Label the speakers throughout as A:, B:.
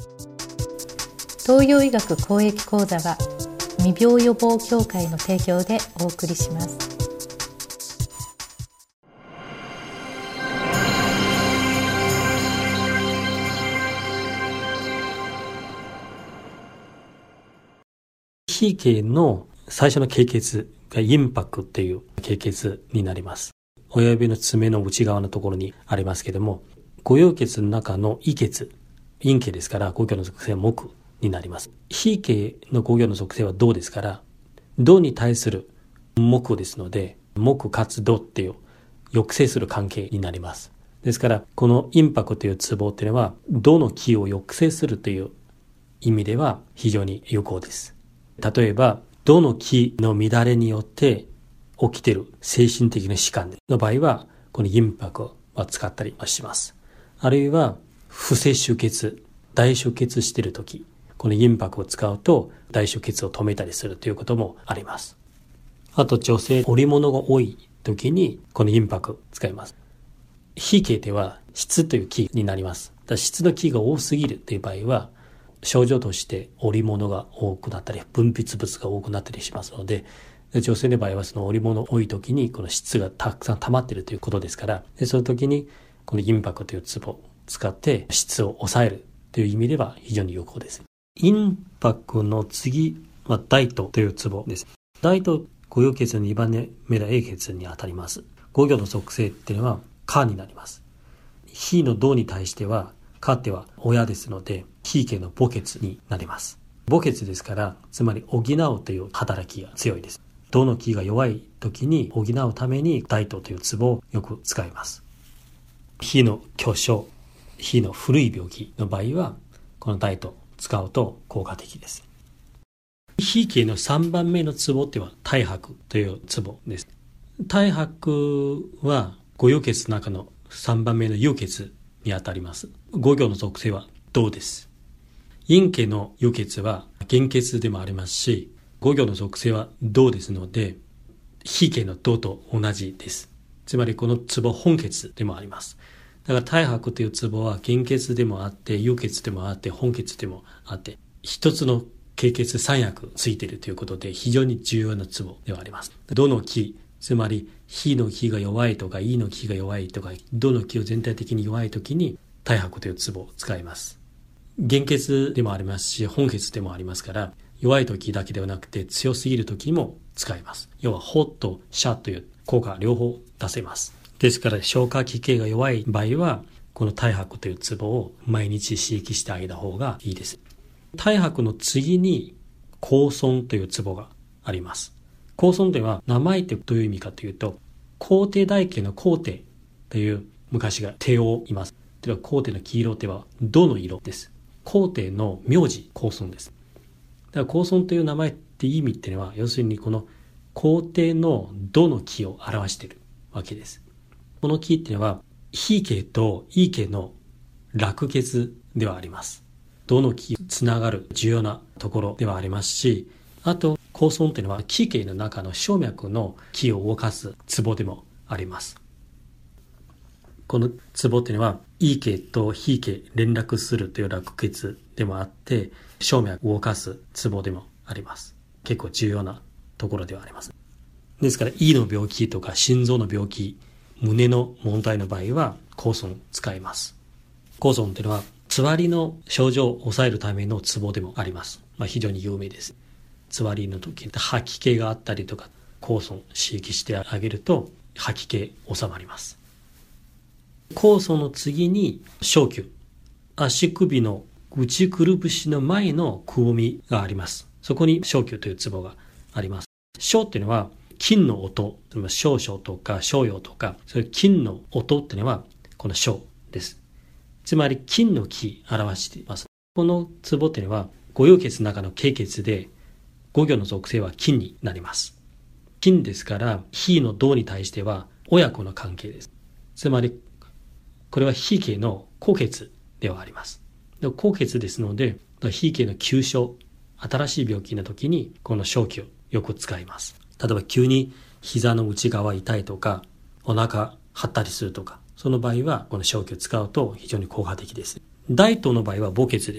A: 東洋医学公益講座は未病予防協会の提供でお送りします。
B: 非系の最初の経血が陰白っていう経血になります。親指の爪の内側のところにありますけども、五葉血の中の異血、陰系ですから五行の属性は木になります。非系の五行の属性は土ですから、土に対する木ですので、木かつ土っていう抑制する関係になります。ですからこの陰白というツボっていうのは土の気を抑制するという意味では非常に有効です。例えば土の気の乱れによって起きている精神的な疾患の場合はこの陰白を使ったりします。あるいは不正出血、大出血しているとき、この陰白を使うと大出血を止めたりするということもあります。あと女性、織物が多いときにこの陰白を使います。非系では質という気になります。質の気が多すぎるという場合は症状として織物が多くなったり分泌物が多くなったりしますので、女性の場合はその織物が多い時にこの質がたくさん溜まっているということですから、その時にこの陰白というツボを使って質を抑えるという意味では非常に有効です。陰白の次は大斗というツボです。大斗、五葉血の2番目の英血にあたります。五行の属性っていうのは火になります。火の土に対しては火っては親ですので、非系の母血になります。母血ですから、つまり補うという働きが強いです。土の気が弱い時に補うために大斗というツボをよく使います。火の巨症、火の古い病気の場合は、この大斗を使うと効果的です。非系の3番目のツボっては太白というツボです。太白は五葉血の中の3番目の有血にあたります。五行の属性は土です。陰系の有血は元血でもありますし、五行の属性は土ですので、非系の土と同じです。つまりこのツボ本血でもあります。だから太白というツボは元血でもあって、有血でもあって、本血でもあって、一つの経血三役ついているということで非常に重要なツボではあります。土の気、つまり火の気が弱いとか、陰の気が弱いとか、土の気を全体的に弱いときに太白というツボを使います。元血でもありますし、本血でもありますから、弱い時だけではなくて強すぎる時にも使います。要はホとシャという効果両方出せます。ですから消化器系が弱い場合は、この太白というツボを毎日刺激してあげた方がいいです。太白の次に高尊というツボがあります。高尊というのは名前ってどういう意味かというと、皇帝大家の皇帝という昔が帝王います。では皇帝の黄色手は土の色です。皇帝の名字高尊です。だから高尊という名前って意味っていうのは、要するにこの皇帝の土の気を表しているわけです。この気っていうのは非系と異系の落血ではあります。土の気つながる重要なところではありますし、あと高尊っていうのは気系の中の小脈の気を動かすツボでもあります。このツボっていうのは異系と非系連絡するという落血でもあって、小脈を動かすツボでもあります。結構重要なところではあります。ですから胃の病気とか心臓の病気、胸の問題の場合は高尊使います。高尊っていうのはつわりの症状を抑えるためのツボでもあります。非常に有名です。つわりの時吐き気があったりとか、高尊刺激してあげると吐き気収まります。高尊の次に小球、足首の内くるぶしの前のくぼみがあります。そこに小球というツボがあります。小っていうのは金の音、少々とか少々とか、そういう金の音っていうのはこの小です。つまり金の気を表しています。このツボっていうのは五葉血の中の経血で、五行の属性は金になります。金ですから火の土に対しては親子の関係です。つまりこれは非系の後血ではあります。後血ですので、非系の急所、新しい病気の時にこの小気をよく使います。例えば急に膝の内側痛いとか、お腹張ったりするとか、その場合はこの小気を使うと非常に効果的です。大斗の場合は母血です。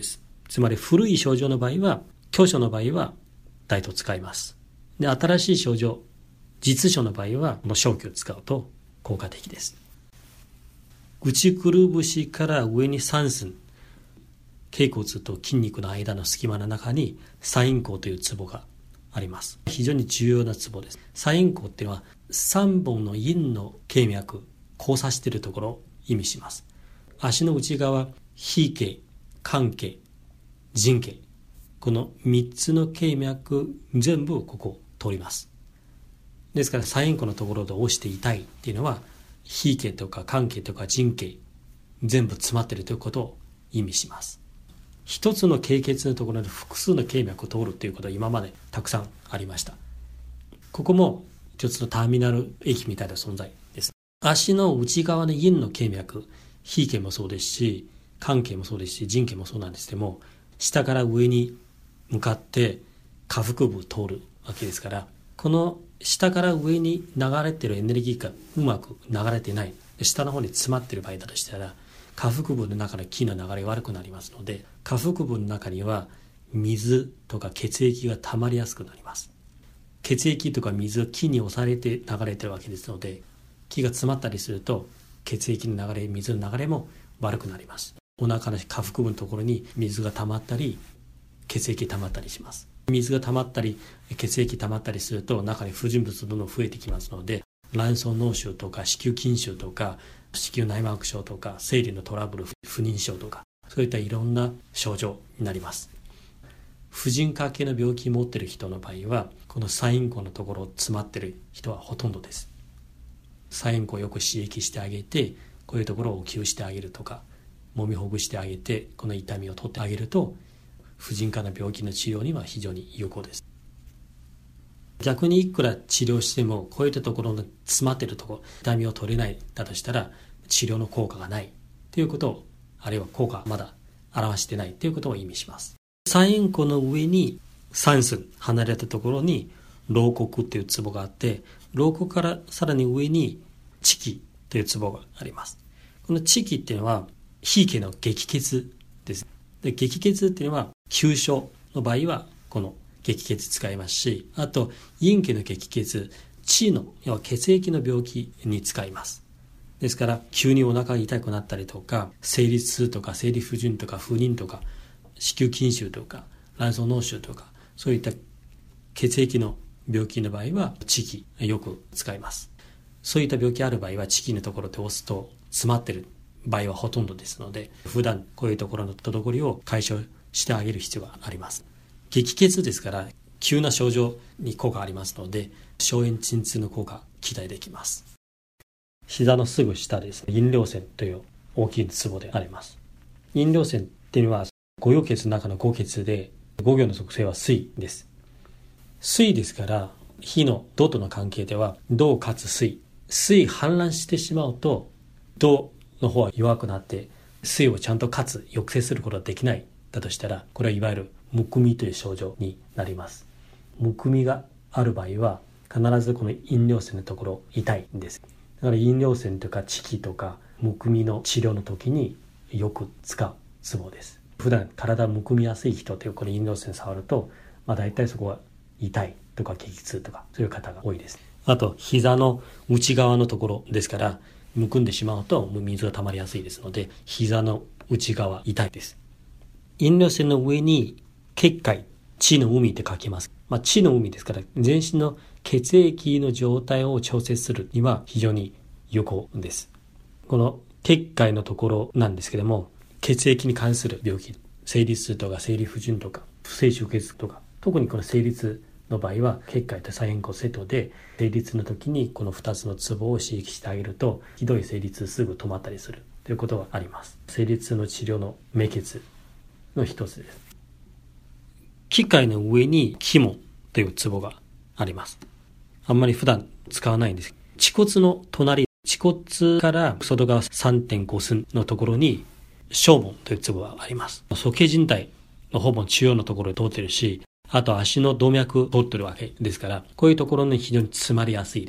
B: つまり古い症状の場合は、狭症の場合は大と使います。で、新しい症状、実症の場合は、この消去を使うと効果的です。内くるぶしから上に3寸、脛骨と筋肉の間の隙間の中に左陰交というツボがあります。非常に重要なツボです。左陰交っていうのは3本の陰の経脈、交差しているところを意味します。足の内側、腓経、関経、腎経、この3つの経脈全部ここを通ります。ですから左陰交のところで押して痛いっていうのは、腓経とか関経とか腎経全部詰まっているということを意味します。一つの経血のところで複数の経脈を通るということは今までたくさんありました。ここも一つのターミナル駅みたいな存在です。足の内側の陰の経脈、腓経もそうですし、関経もそうですし、腎経もそうなんですけども、下から上に向かって下腹部を通るわけですから、この下から上に流れているエネルギーがうまく流れていない、下の方に詰まっている場合だとしたら、下腹部の中の気の流れが悪くなりますので、下腹部の中には水とか血液が溜まりやすくなります。血液とか水を気に押されて流れているわけですので、気が詰まったりすると血液の流れ、水の流れも悪くなります。お腹の下腹部のところに水が溜まったり血液溜まったりします。水が溜まったり血液溜まったりすると中に不純物どんどん増えてきますので、卵巣脳腫とか子宮筋腫とか子宮内膜症とか生理のトラブル、不妊症とか、そういったいろんな症状になります。婦人科系の病気を持っている人の場合は、この左陰交のところを詰まっている人はほとんどです。左陰交をよく刺激してあげて、こういうところをお灸してあげるとか、揉みほぐしてあげて、この痛みを取ってあげると、婦人科の病気の治療には非常に有効です。逆にいくら治療しても、こういったところの詰まっているところ、痛みを取れないだとしたら、治療の効果がないということを、あるいは効果まだ表してないということを意味します。左陰交の上に3寸離れたところに橈骨というツボがあって、橈骨からさらに上に池気というツボがあります。この池気っていうのは腓経の激血です。で、激血っていうのは急所の場合はこの激血使いますし、あと陰経の激血、血の要は血液の病気に使います。ですから急にお腹が痛くなったりとか、生理痛とか生理不順とか不妊とか子宮筋腫とか卵巣脳腫とか、そういった血液の病気の場合は池気よく使います。そういった病気ある場合は池気のところで押すと詰まっている場合はほとんどですので、普段こういうところの滞りを解消してあげる必要があります。激血ですから急な症状に効果ありますので、消炎鎮痛の効果期待できます。膝のすぐ下です。陰陵線という大きいツボであります。陰陵線っていうのは五行血の中の五血で、五行の属性は水です。水ですから、火の土との関係では土かつ水。水氾濫してしまうと土の方は弱くなって水をちゃんとかつ抑制することができないだとしたら、これはいわゆるむくみという症状になります。むくみがある場合は必ずこの陰陵線のところ痛いんです。だから陰陵線とか池気とかむくみの治療の時によく使うツボです。普段体むくみやすい人というこの陰陵線触ると、大体そこは痛いとか激痛とかそういう方が多いです。あと膝の内側のところですから、むくんでしまうと水が溜まりやすいですので、膝の内側痛いです。陰陵線の上に血海、血の海って書きます。血の海ですから、全身の血液の状態を調節するには非常に有効です。この血海のところなんですけども、血液に関する病気、生理痛とか生理不順とか不正出血とか、特にこの生理痛の場合は血海と左陰交セットで、生理痛の時にこの2つのツボを刺激してあげると、ひどい生理痛すぐ止まったりするということがあります。生理痛の治療の名訣の一つです。気海の上に気門というツボがあります。あんまり普段使わないんです。恥骨の隣、恥骨から外側 3.5 寸のところに小門というツボがあります。鼠径靭帯のほぼ中央のところで通っているし、あと足の動脈通っているわけですから、こういうところに非常に詰まりやすいです。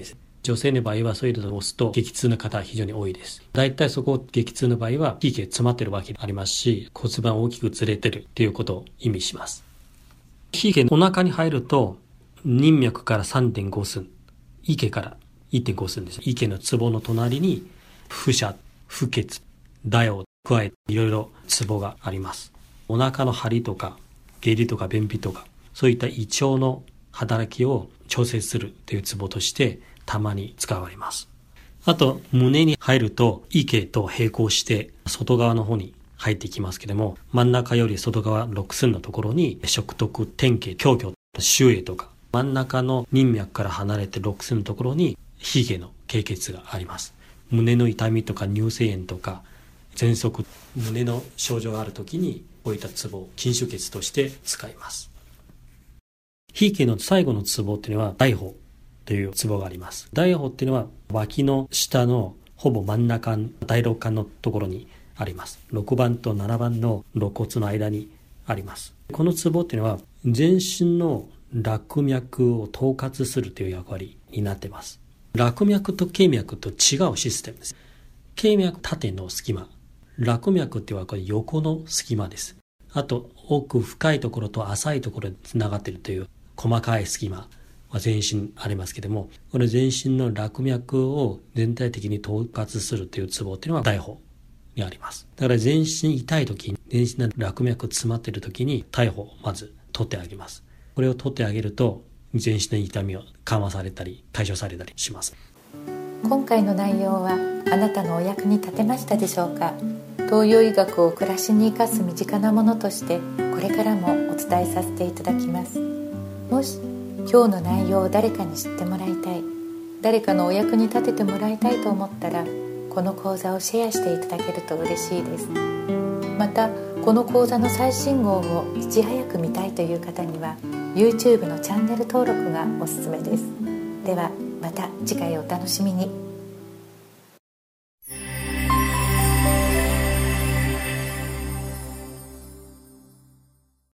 B: 女性の場合はそういうのを押すと激痛の方は非常に多いです。だいたいそこ激痛の場合は皮下詰まってるわけでありますし、骨盤大きくずれてるっていうことを意味します。皮下お腹に入ると任脈から 3.5 寸、池から 1.5 寸です。池の壺の隣に腹斜、腹血、大を加えていろいろ壺があります。お腹の張りとか下痢とか便秘とかそういった胃腸の働きを調整するというツボとしてたまに使われます。あと胸に入ると池と並行して外側の方に入っていきますけれども、真ん中より外側6寸のところに触徳、天気、胸虚、周囲とか真ん中の任脈から離れて6寸のところに皮下の経血があります。胸の痛みとか乳腺炎とか喘息、胸の症状があるときにこういったツボを筋腫血として使います。皮下の最後のツボっていうのは大歩というツボがあります。大歩っていうのは脇の下のほぼ真ん中、第六感のところにあります。6番と7番の肋骨の間にあります。このツボっていうのは全身の絡脈を統括するという役割になっています。絡脈と経脈と違うシステムです。経脈縦の隙間、絡脈っていうのはこれ横の隙間です。あと奥深いところと浅いところでつながっているという細かい隙間は全身ありますけれども、これ全身の絡脈を全体的に統括するというツボっていうのは大歩にあります。だから全身痛い時に、全身の絡脈詰まっている時に大歩をまず取ってあげます。これを取ってあげると全身の痛みを緩和されたり解消されたりします。
A: 今回の内容はあなたのお役に立てましたでしょうか。東洋医学を暮らしに生かす身近なものとしてこれからもお伝えさせていただきます。もし今日の内容を誰かに知ってもらいたい、誰かのお役に立ててもらいたいと思ったら、この講座をシェアしていただけると嬉しいです。またこの講座の最新号をいち早く見たいという方には YouTube のチャンネル登録がおすすめです。ではまた次回お楽しみに。